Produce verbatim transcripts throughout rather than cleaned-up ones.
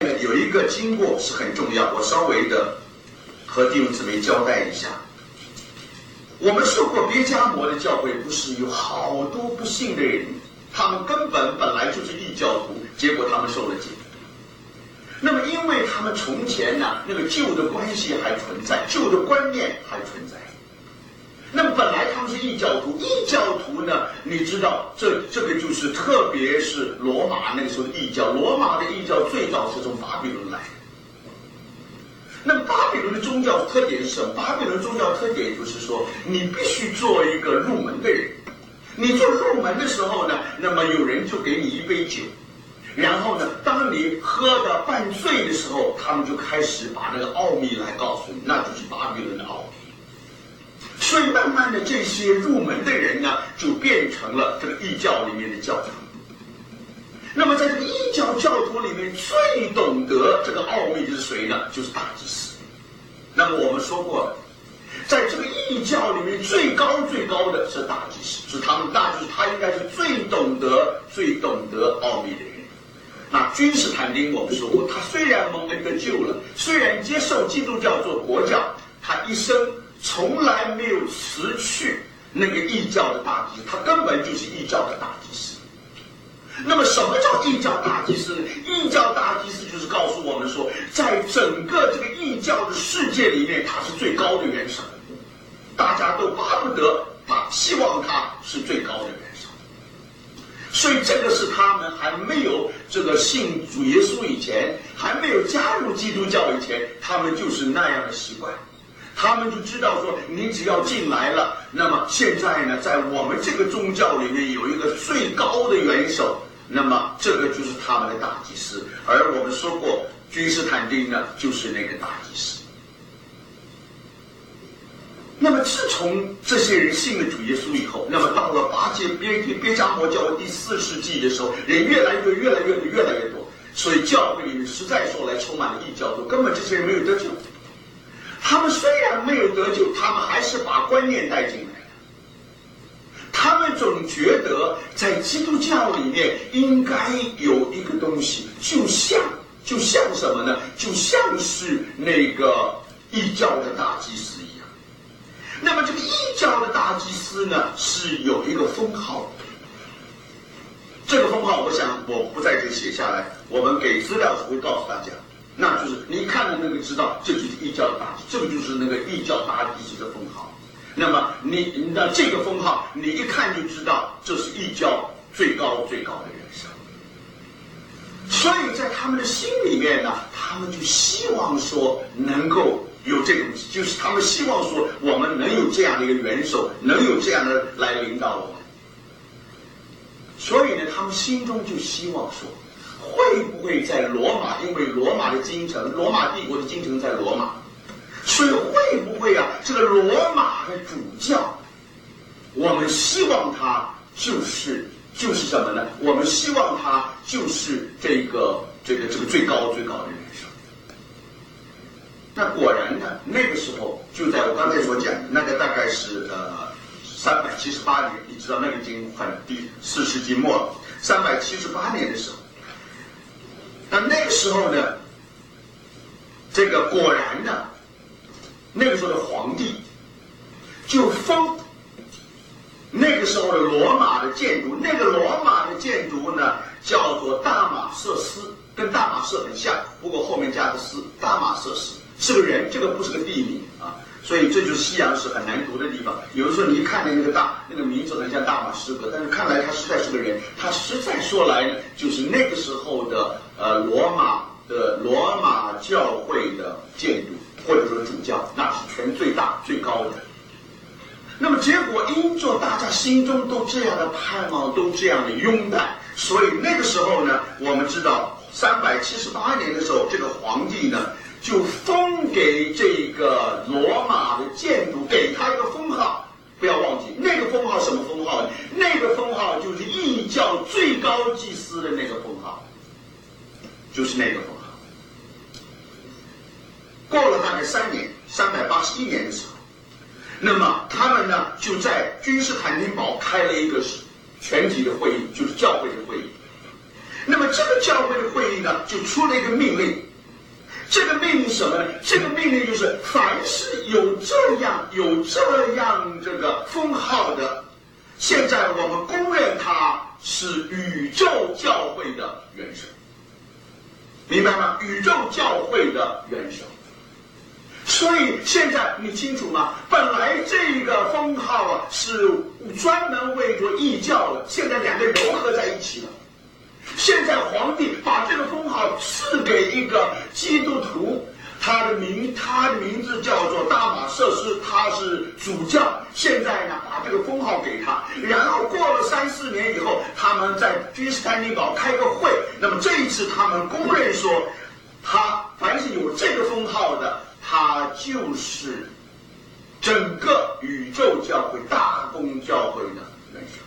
有一个经过是很重要，我稍微的和弟兄姊妹交代一下。我们说过别迦摩的教会不是有好多不信的人，他们根本本来就是异教徒，结果他们受了戒。那么因为他们从前呢、啊、那个旧的关系还存在，旧的观念还存在，那么本来他们是异教徒，异教徒呢，你知道这这个就是特别是罗马那个时候的异教，罗马的异教最早是从巴比伦来的。那么巴比伦的宗教特点是什么？巴比伦宗教特点就是说，你必须做一个入门的人。你做入门的时候呢，那么有人就给你一杯酒，然后呢，当你喝的半醉的时候，他们就开始把那个奥秘来告诉你，那就是巴比伦的奥秘。所以慢慢的，这些入门的人呢，就变成了这个异教里面的教徒。那么在这个异教教徒里面，最懂得这个奥秘的是谁呢？就是大祭司。那么我们说过了，在这个异教里面，最高最高的是大祭司，是他们大祭司，他应该是最懂得、最懂得奥秘的人。那君士坦丁我们说过，他虽然蒙恩得救了，虽然接受基督教做国教，他一生从来没有辞去那个异教的大祭司，他根本就是异教的大祭司。那么什么叫异教大祭司呢？异教大祭司就是告诉我们说，在整个这个异教的世界里面，他是最高的元首，大家都巴不得他，希望他是最高的元首。所以这个是他们还没有这个信主耶稣以前，还没有加入基督教以前，他们就是那样的习惯。他们就知道说，你只要进来了，那么现在呢，在我们这个宗教里面有一个最高的元首，那么这个就是他们的大祭司。而我们说过，君士坦丁呢，就是那个大祭司。那么自从这些人信了主耶稣以后，那么到了八戒别别迦摩教会第四世纪的时候，人越来越越来越多越来越多，所以教会里面实在说来充满了异教徒，根本这些人没有得救。他们虽然没有得救，他们还是把观念带进来了。他们总觉得在基督教里面应该有一个东西，就像就像什么呢？就像是那个异教的大祭司一样。那么这个异教的大祭司呢，是有一个封号。这个封号，我想我不在这写下来，我们给资料会告诉大家。那就是你一看到那个知道，这就是异教的大祭司，这个就是那个异教大祭司的封号。那么你那这个封号，你一看就知道这是异教最高最高的元首。所以在他们的心里面呢，他们就希望说能够有这个东西，就是他们希望说我们能有这样的一个元首，能有这样的来领导我们。所以呢，他们心中就希望说，会不会在罗马，因为罗马的京城，罗马帝国的京城在罗马，所以会不会啊，这个罗马的主教，我们希望他就是就是什么呢？我们希望他就是这个这个这个最高最高的元首。那果然呢，那个时候就在我刚才所讲的那个大概是呃三百七十八年，你知道那个已经很第四世纪末了，三百七十八年的时候。那那个时候呢，这个果然呢，那个时候的皇帝就封那个时候的罗马的建筑，那个罗马的建筑呢叫做大马色斯，跟大马色很像，不过后面加个斯，大马色斯是个人，这个不是个地名啊，所以这就是西洋史很难读的地方。有的时候你一看那个大那个名字很像大马士革，但是看来他实在是个人，他实在说来呢，就是那个时候的呃罗马的罗马教会的建筑或者说主教，那是全最大最高的。那么结果因着大家心中都这样的盼望，都这样的拥戴，所以那个时候呢，我们知道三百七十八年的时候，这个皇帝呢就封给这个罗马的建筑，给他一个封号。不要忘记那个封号什么封号呢？那个封号就是异教最高祭司的那个封号，就是那个封号。过了大概三年，三百八十一年的时候，那么他们呢就在君士坦丁堡开了一个全体的会议，就是教会的会议。 那么这个教会的会议呢，就出了一个命令。这个命令什么呢？这个命令就是，凡是有这样有这样这个封号的，现在我们公认他是宇宙教会的元首，明白吗？宇宙教会的元首。所以现在你清楚吗？本来这个封号啊是专门为着异教的，现在两个融合在一起了。现在皇帝把这个封号赐给一个基督徒，他的名他的名字叫做大马色斯，他是主教。现在呢，把这个封号给他，然后过了三四年以后，他们在君士坦丁堡开个会，那么这一次他们公认说，他凡是有这个封号的，他就是整个宇宙教会大公教会的元首。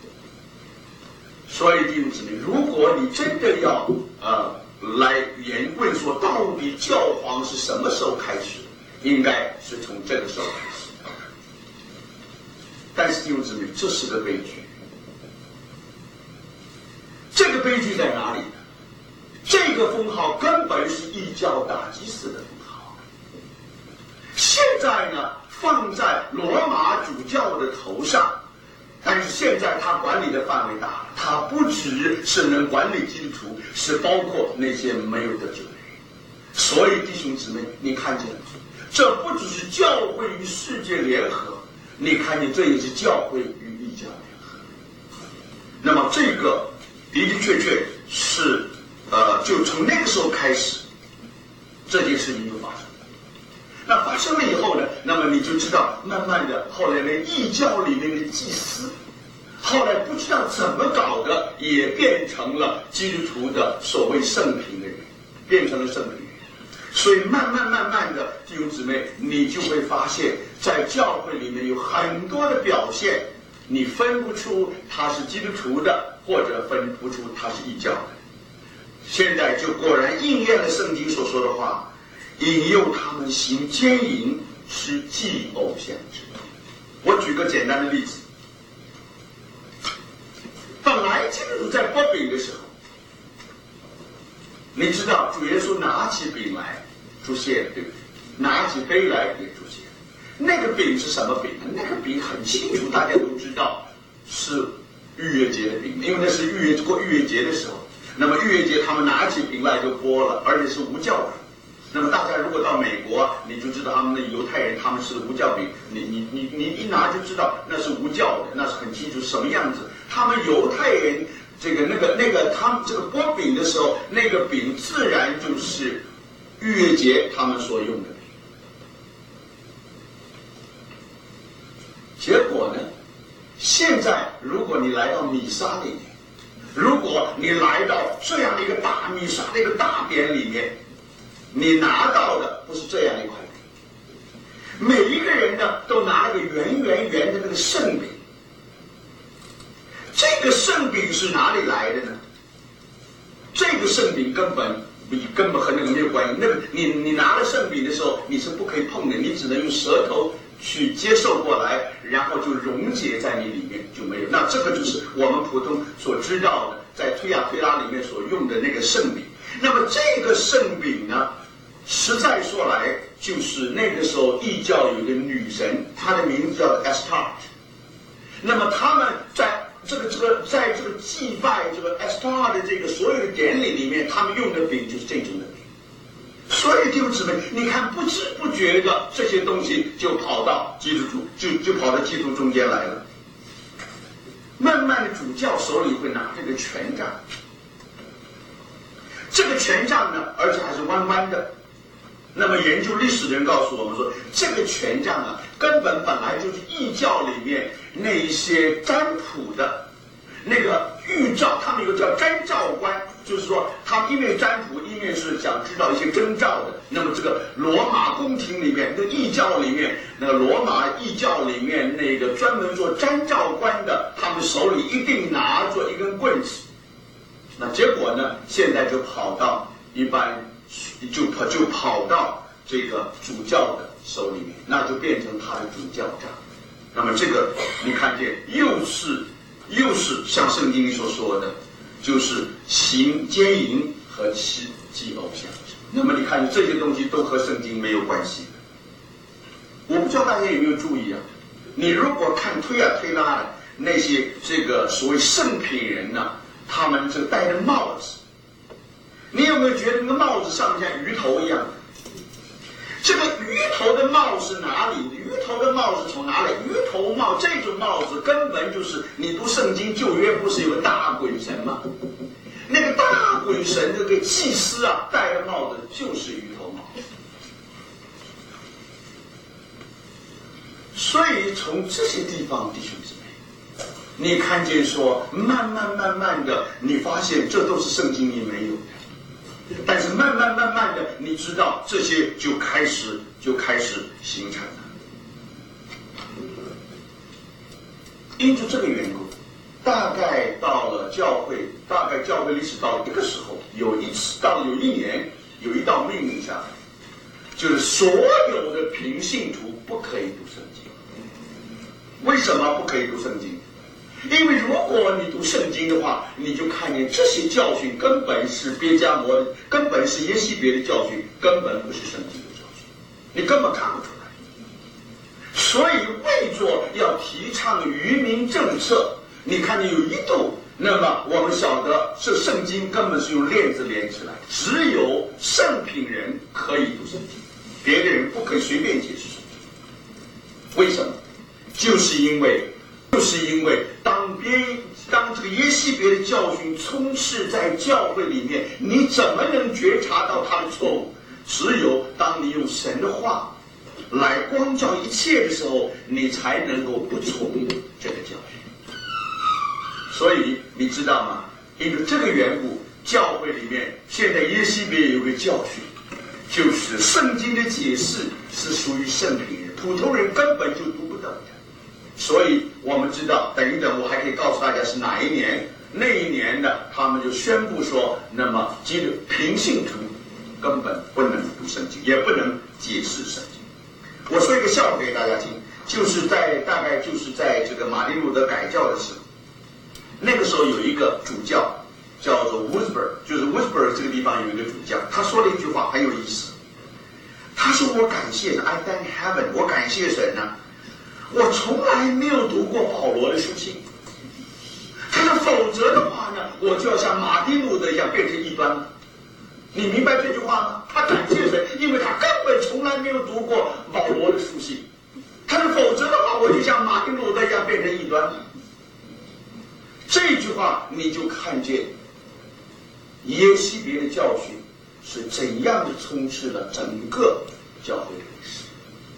所以弟兄姊妹，如果你真的要呃来言问说，到底教皇是什么时候开始？应该是从这个时候开始。但是弟兄姊妹，这是个悲剧。这个悲剧在哪里呢？这个封号根本是异教打击式的封号，现在呢放在罗马主教的头上。但是现在他管理的范围大了，他不只是能管理基督徒，是包括那些没有得救的人。所以弟兄姊妹，你看见了，这不只是教会与世界联合，你看见这也是教会与异教联合。那么这个的的确确是，呃，就从那个时候开始，这件事情就发生了。那发生了以后呢，那么你就知道，慢慢的后来呢，异教里面的祭司，后来不知道怎么搞的，也变成了基督徒的所谓圣品的人，变成了圣品人。所以慢慢慢慢的，弟兄姊妹，你就会发现，在教会里面有很多的表现，你分不出他是基督徒的，或者分不出他是异教的。现在就果然应验了圣经所说的话。引诱他们行奸淫，是祭偶像之道。我举个简单的例子，本来基督徒在剥饼的时候，你知道主耶稣拿起饼来出现，对不对？拿起杯来也出现。那个饼是什么饼呢？那个饼很清楚，大家都知道是逾越节的饼，因为那是逾越过逾越节的时候。那么逾越节他们拿起饼来就剥了，而且是无酵饼。那么大家如果到美国，你就知道他们的犹太人他们吃的无酵饼，你你你你一拿就知道那是无酵的，那是很清楚什么样子。他们犹太人这个那个那个他们这个剥饼的时候，那个饼自然就是逾越节他们所用的饼。结果呢，现在如果你来到弥撒里面，如果你来到这样的一个大弥撒的一个大匾里面，你拿到的不是这样一块饼，每一个人呢都拿了个圆圆圆的那个圣饼。这个圣饼是哪里来的呢？这个圣饼根本你根本和那个没有关系。那个你你拿了圣饼的时候，你是不可以碰的，你只能用舌头去接受过来，然后就溶解在你里面，就没有。那这个就是我们普通所知道的，在推雅推拉里面所用的那个圣饼。那么这个圣饼呢，实在说来，就是那个时候异教有一个女神，她的名字叫 Astarte。那么他们在这个这个在这个祭拜这个 Astarte 的这个所有的典礼里面，他们用的饼就是这种的饼。所以弟兄姊妹，你看不知不觉的这些东西就跑到基督徒，就就跑到基督徒中间来了。慢慢的，主教手里会拿这个权杖，这个权杖呢，而且还是弯弯的。那么研究历史的人告诉我们说，这个权杖啊，根本本来就是异教里面那一些占卜的那个预兆，他们有个叫占兆官，就是说他们一面占卜，一面是想知道一些征兆的。那么这个罗马宫廷里面，那个异教里面，那个罗马异教里面那个专门做占兆官的，他们手里一定拿着一根棍子。那结果呢，现在就跑到一般。就跑就跑到这个主教的手里面，那就变成他的主教杖。那么这个你看见，又是又是像圣经里所说的， 就是行奸淫和妻祭偶像。那么你看这些东西都和圣经没有关系。我不知道大家有没有注意啊？你如果看推啊推拉的那些这个所谓圣品人呢、啊，他们这戴的帽子，你有没有觉得那个帽子上面像鱼头一样？这个鱼头的帽是哪里？鱼头的帽是从哪里？鱼头帽这种帽子根本就是你读圣经旧约不是有个大鬼神吗？那个大鬼神这个祭司啊戴的帽子就是鱼头帽。所以从这些地方，弟兄姊妹，你看见说慢慢慢慢的你发现这都是圣经里没有的，但是慢慢慢慢的你知道这些就开始就开始形成了。因着这个缘故，大概到了教会，大概教会历史到了这个时候，有一次到了有一年有一道命令下来，就是所有的平信徒不可以读圣经。为什么不可以读圣经？因为如果你读圣经的话，你就看见这些教训根本是别迦摩的，根本是耶西别的教训，根本不是圣经的教训，你根本看不出来。所以为着要提倡愚民政策，你看见有一度，那么我们晓得这圣经根本是用链子连起来，只有圣品人可以读圣经，别的人不可以随便解释圣经。为什么？就是因为就是因为当别当这个耶西别的教训充斥在教会里面，你怎么能觉察到他的错误？只有当你用神的话来光照一切的时候，你才能够不从这个教训。所以你知道吗？因为这个缘故，教会里面现在耶西别有个教训，就是圣经的解释是属于圣品人，普通人根本就读不懂的。所以我们知道，等一等我还可以告诉大家是哪一年，那一年呢，他们就宣布说，那么基督平信徒根本不能读圣经，也不能解释圣经。我说一个笑话给大家听，就是在大概就是在这个马丁路德改教的时候，那个时候有一个主教叫做 Wittenberg， 就是 Wittenberg 这个地方有一个主教，他说了一句话很有意思，他说我感谢 I thank heaven， 我感谢神呢、啊，我从来没有读过保罗的书信。他说否则的话呢，我就要像马丁路德一样变成异端了。你明白这句话吗？他感谢神，因为他根本从来没有读过保罗的书信。他说否则的话，我就像马丁路德一样变成异端了。这句话你就看见耶西别的教训是怎样的充斥了整个教会的历史。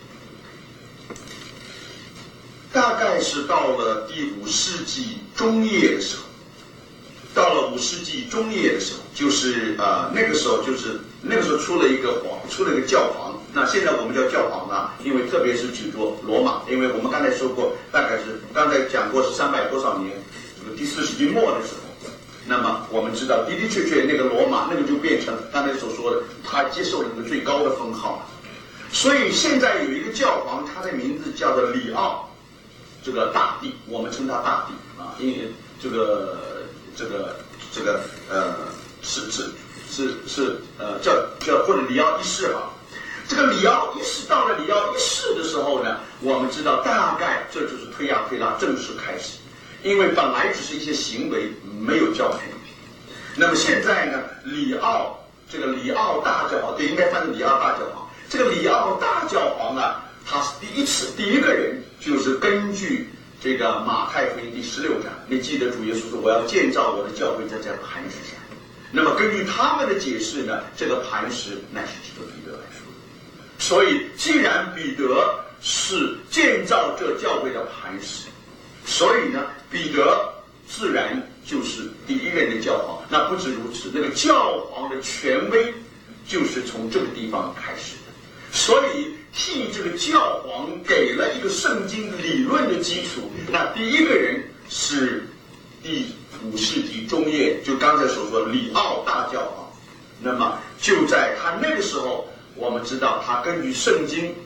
大概是到了第五世纪中叶的时候，到了五世纪中叶的时候，就是呃那个时候就是那个时候出了一个皇，出了一个教皇。那现在我们叫教皇啊，因为特别是指着罗马，因为我们刚才说过，大概是刚才讲过是三百多少年，这个第四世纪末的时候。那么我们知道的的确确那个罗马那个就变成刚才所说的，他接受了一个最高的封号。所以现在有一个教皇，他的名字叫做里奥。这个大帝，我们称他大帝啊，因为这个这个这个呃是是是是呃叫叫或者里奥一世哈。这个里奥一世到了里奥一世的时候呢，我们知道大概这就是推亚推拉正式开始，因为本来只是一些行为，没有教训。那么现在呢，里奥这个里奥大教皇，对，应该翻成里奥大教皇。这个里奥大教皇啊，他是第一次第一个人。就是根据这个马太福音第十六章，你记得主耶稣说我要建造我的教会在这磐石上。那么根据他们的解释呢，这个磐石乃是基督彼得来说的。所以既然彼得是建造这教会的磐石，所以呢，彼得自然就是第一任的教皇。那不止如此，那个教皇的权威就是从这个地方开始的。所以替这个教皇给了一个圣经理论的基础。那第一个人是第五世纪中叶，就刚才所说的里奥大教皇。那么就在他那个时候，我们知道他根据圣经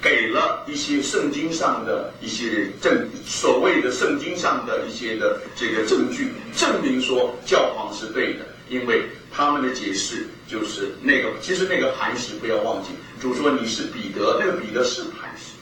给了一些圣经上的一些证，所谓的圣经上的一些的这个证据，证明说教皇是对的，因为他们的解释就是那个，其实那个磐石不要忘记，主说你是彼得，那个彼得是磐石，